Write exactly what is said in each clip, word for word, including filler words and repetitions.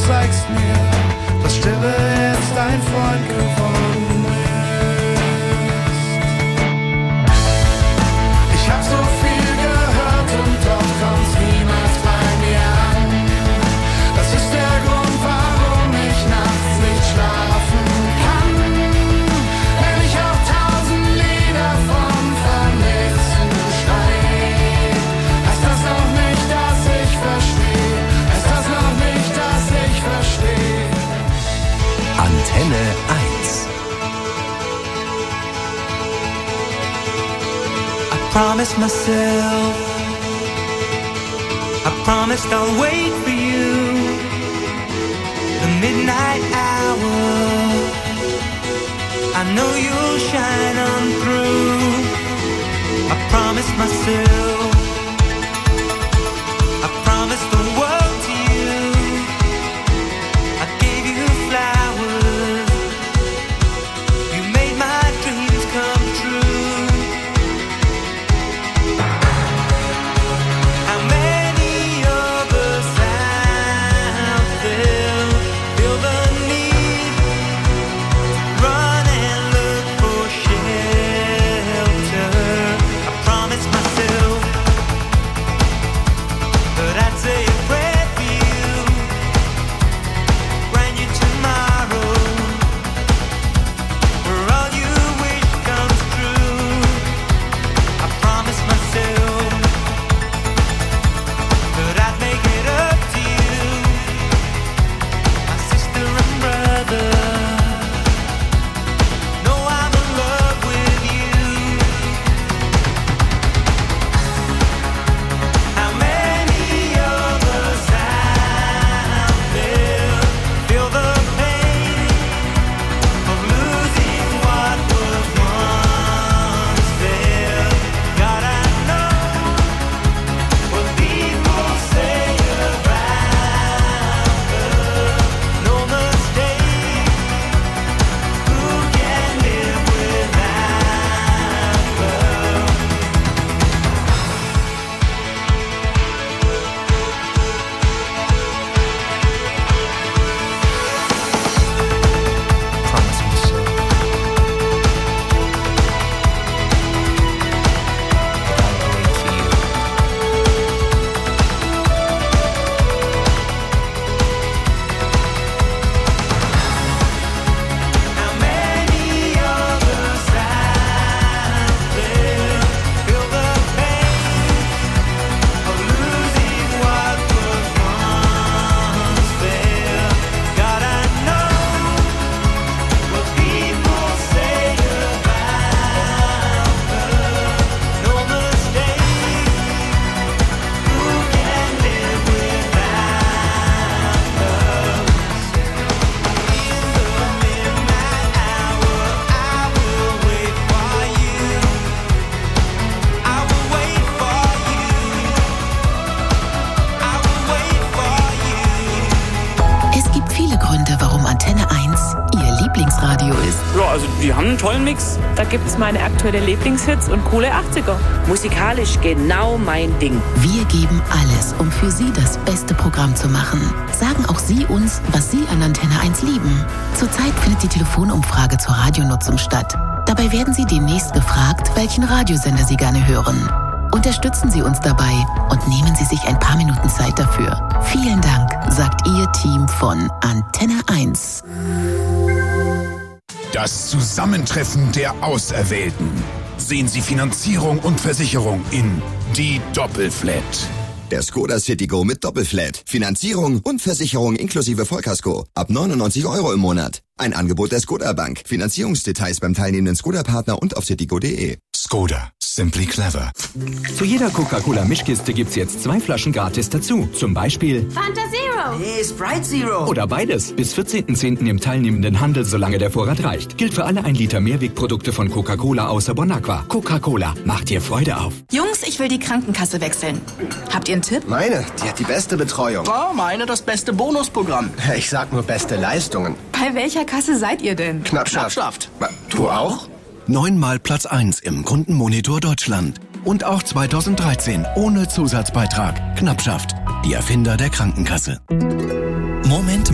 zeigst mir, dass Stille jetzt dein Freund geworden ist. Ich hab so viel gehört und doch kommt's niemals bei mir an. Das ist der Grund, warum ich nachts nicht schlafen kann. Wenn ich auch tausend Lieder vom Vermissen schreie, heißt das noch nicht, dass ich verstehe. Heißt das noch nicht, dass ich verstehe. Antenne eins. I promised myself, I promised I'll wait for you. The midnight hour, I know you'll shine on through. I promised myself, I promised the world to you. I gave you flowers, you made my dreams come true. How many of us out there feel the need to run and look for shelter? I promised myself that I'd say a prayer for you, brand new tomorrow, where all you wish comes true. I promised myself that I'd make it up to you, my sister and brother. Know I'm in love with you. How many of us out there feel the pain of losing what was once there? God, I know what people say about love. No mistake. Who can live without love? Promise myself that I'll wait for you. How many of us out there feel the pain of losing what was once there? God, I know what people say about love. No mistake. Who can live without love? In the midnight hour, I will wait for you. I will wait for you. I will wait for you. Es gibt viele Gründe, warum Antenne eins Ihr Lieblingsradio ist. Ja, also die haben einen tollen Mix. Da gibt's meine aktuellen Lieblingshits und coole achtziger. Musikalisch genau mein Ding. Wir geben alles, um für Sie das beste Programm zu machen. Sagen auch Sie uns, was Sie an Antenne eins lieben. Zurzeit findet die Telefonumfrage zur Radionutzung statt. Dabei werden Sie demnächst gefragt, welchen Radiosender Sie gerne hören. Unterstützen Sie uns dabei und nehmen Sie sich ein paar Minuten Zeit dafür. Vielen Dank, sagt Ihr Team von Antenne eins. Das Zusammentreffen der Auserwählten. Sehen Sie Finanzierung und Versicherung in die Doppelflat. Der Skoda Citigo mit Doppelflat. Finanzierung und Versicherung inklusive Vollkasko. Ab neunundneunzig Euro im Monat. Ein Angebot der Skoda Bank. Finanzierungsdetails beim teilnehmenden Skoda-Partner und auf citigo punkt de. Skoda. Simply clever. Zu jeder Coca-Cola-Mischkiste gibt's jetzt zwei Flaschen gratis dazu. Zum Beispiel Fanta Zero. Nee, Sprite Zero. Oder beides. Bis vierzehnten zehnten im teilnehmenden Handel, solange der Vorrat reicht. Gilt für alle ein Liter Mehrwegprodukte von Coca-Cola außer Bonaqua. Coca-Cola, macht dir Freude auf. Jungs, ich will die Krankenkasse wechseln. Habt ihr einen Tipp? Meine, die hat die beste Betreuung. Oh, meine das beste Bonusprogramm. Ich sag nur beste Leistungen. Bei welcher Kasse seid ihr denn? Knappschaft. Knappschaft. Du auch? Neunmal Platz eins im Kundenmonitor Deutschland. Und auch zweitausenddreizehn ohne Zusatzbeitrag. Knappschaft. Die Erfinder der Krankenkasse. Moment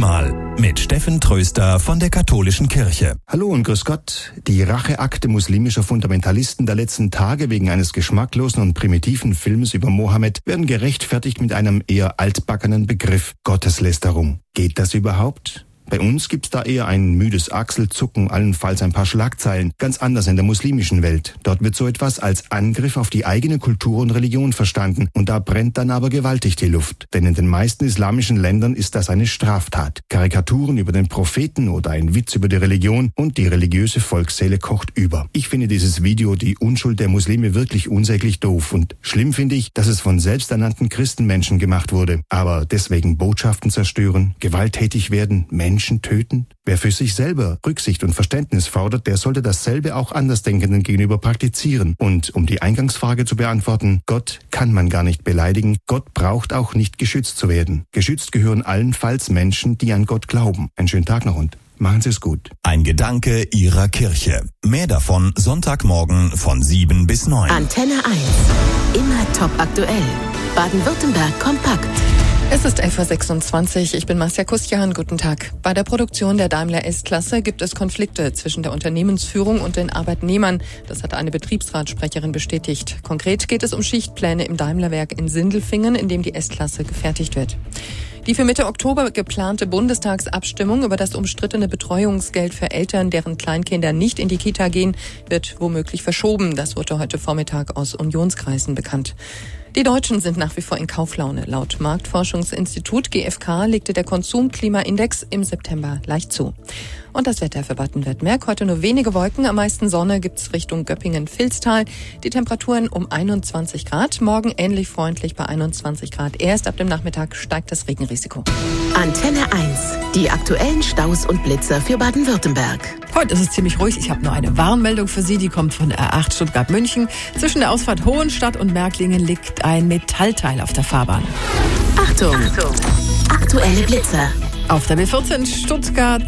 Merkmal mit Steffen Tröster von der Katholischen Kirche. Hallo und grüß Gott. Die Racheakte muslimischer Fundamentalisten der letzten Tage wegen eines geschmacklosen und primitiven Films über Mohammed werden gerechtfertigt mit einem eher altbackenen Begriff: Gotteslästerung. Geht das überhaupt? Bei uns gibt's da eher ein müdes Achselzucken, allenfalls ein paar Schlagzeilen. Ganz anders in der muslimischen Welt. Dort wird so etwas als Angriff auf die eigene Kultur und Religion verstanden. Und da brennt dann aber gewaltig die Luft. Denn in den meisten islamischen Ländern ist das eine Straftat. Karikaturen über den Propheten oder ein Witz über die Religion und die religiöse Volksseele kocht über. Ich finde dieses Video Die Unschuld der Muslime wirklich unsäglich doof. Und schlimm finde ich, dass es von selbsternannten Christenmenschen gemacht wurde. Aber deswegen Botschaften zerstören, gewalttätig werden, Menschen Menschen töten? Wer für sich selber Rücksicht und Verständnis fordert, der sollte dasselbe auch Andersdenkenden gegenüber praktizieren. Und um die Eingangsfrage zu beantworten, Gott kann man gar nicht beleidigen. Gott braucht auch nicht geschützt zu werden. Geschützt gehören allenfalls Menschen, die an Gott glauben. Einen schönen Tag noch und machen Sie es gut. Ein Gedanke Ihrer Kirche. Mehr davon Sonntagmorgen von sieben bis neun. Antenne eins. Immer top aktuell. Baden-Württemberg kompakt. Es ist elf Uhr sechsundzwanzig. Ich bin Marcia Kustjan. Guten Tag. Bei der Produktion der Daimler S-Klasse gibt es Konflikte zwischen der Unternehmensführung und den Arbeitnehmern. Das hat eine Betriebsratssprecherin bestätigt. Konkret geht es um Schichtpläne im Daimlerwerk in Sindelfingen, in dem die S-Klasse gefertigt wird. Die für Mitte Oktober geplante Bundestagsabstimmung über das umstrittene Betreuungsgeld für Eltern, deren Kleinkinder nicht in die Kita gehen, wird womöglich verschoben. Das wurde heute Vormittag aus Unionskreisen bekannt. Die Deutschen sind nach wie vor in Kauflaune. Laut Marktforschungsinstitut G f K legte der Konsumklimaindex im September leicht zu. Und das Wetter für Baden-Württemberg. Heute nur wenige Wolken, am meisten Sonne gibt's Richtung Göppingen-Vilstal. Die Temperaturen um einundzwanzig Grad. Morgen ähnlich freundlich bei einundzwanzig Grad. Erst ab dem Nachmittag steigt das Regenrisiko. Antenne eins. Die aktuellen Staus und Blitzer für Baden-Württemberg. Heute ist es ziemlich ruhig. Ich habe nur eine Warnmeldung für Sie. Die kommt von R acht Stuttgart-München. Zwischen der Ausfahrt Hohenstadt und Märklingen liegt ein Metallteil auf der Fahrbahn. Achtung! Achtung. Aktuelle Blitzer. Auf der B vierzehn Stuttgart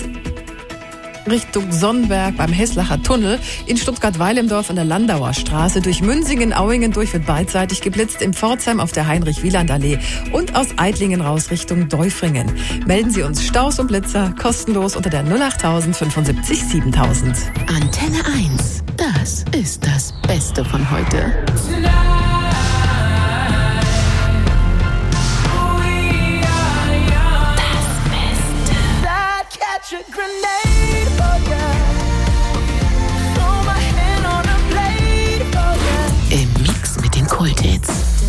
Richtung Sonnenberg beim Heslacher Tunnel, in Stuttgart-Weil im Dorf an der Landauer Straße, durch Münsingen, Auingen durch wird beidseitig geblitzt, im Pforzheim auf der Heinrich-Wieland-Allee und aus Eidlingen raus Richtung Deufringen. Melden Sie uns Staus und Blitzer kostenlos unter der null acht null null fünfundsiebzig siebentausend. Antenne eins, das ist das Beste von heute. Im Mix mit den Kulthits.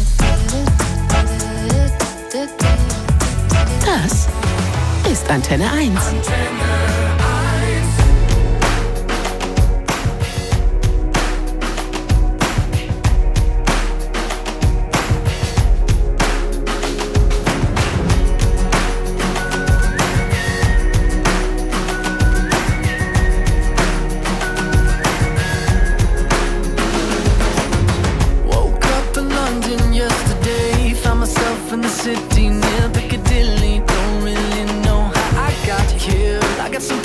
Das ist Antenne eins. City near Piccadilly. Don't really know how I got here. I got some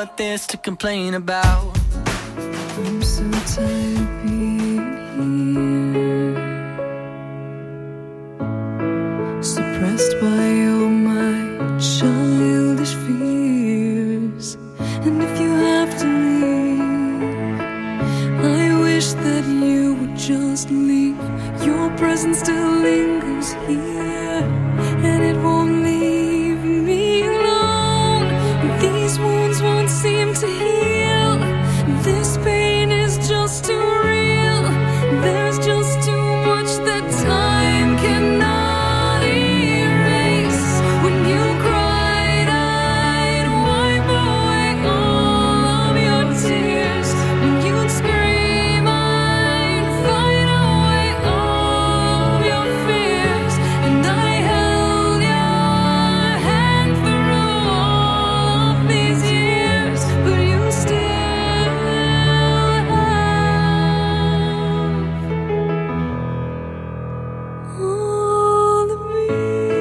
like this to complain about. I'm so tired being here, suppressed by all my childish fears. And if you have to leave, I wish that you would just leave. Your presence still lingers here, and it won't leave me alone. These wounds won't seem to heal. This pain is just too real. There's just too much that time cannot erase. When you cried, I'd wipe away all of your tears. When you'd scream, I'd fight away all of your fears. And I held your hand through all of these years, but you still all of me.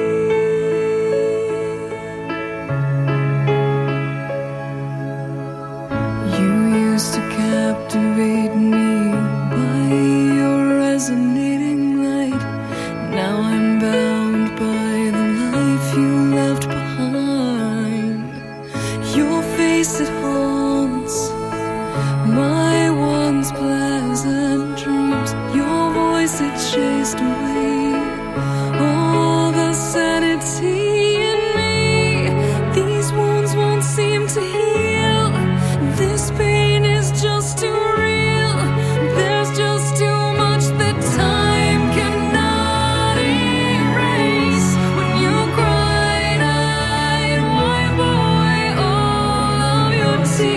You used to captivate me by your resonating light. Now I'm bound by the life you left behind. Your face, it haunts my once pleasant dreams. Your voice, it chased away all the sanity in me. These wounds won't seem to heal. This pain is just too real. There's just too much that time cannot erase. When you cried, I'd wipe away all of your tears.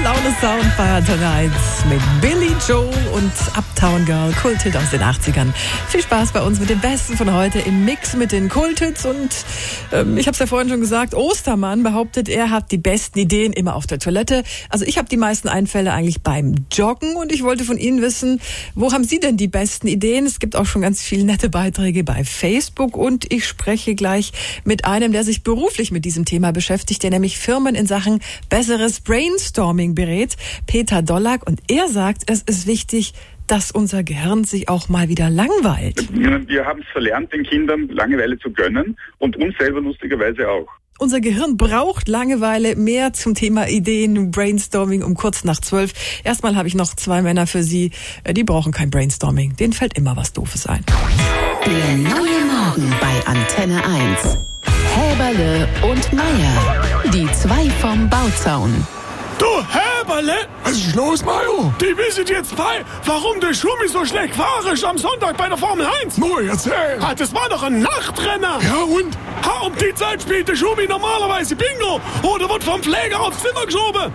Laune-Sound bei Antenne eins mit Billy Joel und Uptown Girl, Kulthit aus den achtzigern. Viel Spaß bei uns mit dem Besten von heute im Mix mit den Kulthits. Und ähm, ich habe es ja vorhin schon gesagt, Ostermann behauptet, er hat die besten Ideen immer auf der Toilette. Also ich habe die meisten Einfälle eigentlich beim Joggen und ich wollte von Ihnen wissen, wo haben Sie denn die besten Ideen? Es gibt auch schon ganz viele nette Beiträge bei Facebook und ich spreche gleich mit einem, der sich beruflich mit diesem Thema beschäftigt, der nämlich Firmen in Sachen besseres Brainstorming berät, Peter Dollack, und er sagt, es ist wichtig, dass unser Gehirn sich auch mal wieder langweilt. Wir haben es verlernt, den Kindern Langeweile zu gönnen und uns selber lustigerweise auch. Unser Gehirn braucht Langeweile. Mehr zum Thema Ideen, Brainstorming um kurz nach zwölf. Erstmal habe ich noch zwei Männer für Sie, die brauchen kein Brainstorming. Denen fällt immer was Doofes ein. Der neue Morgen bei Antenne eins. Häberle und Meier, die zwei vom Bauzaun. Du Häberle! Was ist los, Mayo? Die wissen jetzt bei, warum der Schumi so schlecht fahrisch am Sonntag bei der Formel eins. Nur erzähl! Ah, das war doch ein Nachtrenner! Ja und? Ha, um die Zeit spielt der Schumi normalerweise Bingo oder wird vom Pfleger aufs Zimmer geschoben.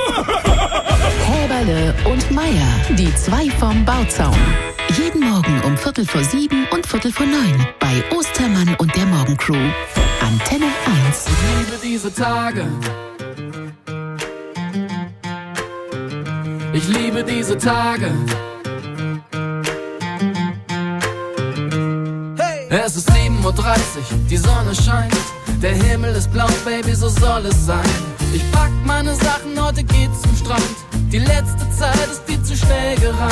Häberle und Meier, die zwei vom Bauzaun. Jeden Morgen um Viertel vor sieben und Viertel vor neun bei Ostermann und der Morgencrew. Antenne eins. Ich liebe diese Tage. Ich liebe diese Tage. Hey. Es ist sieben Uhr dreißig, die Sonne scheint. Der Himmel ist blau, Baby, so soll es sein. Ich pack meine Sachen, heute geht's zum Strand. Die letzte Zeit ist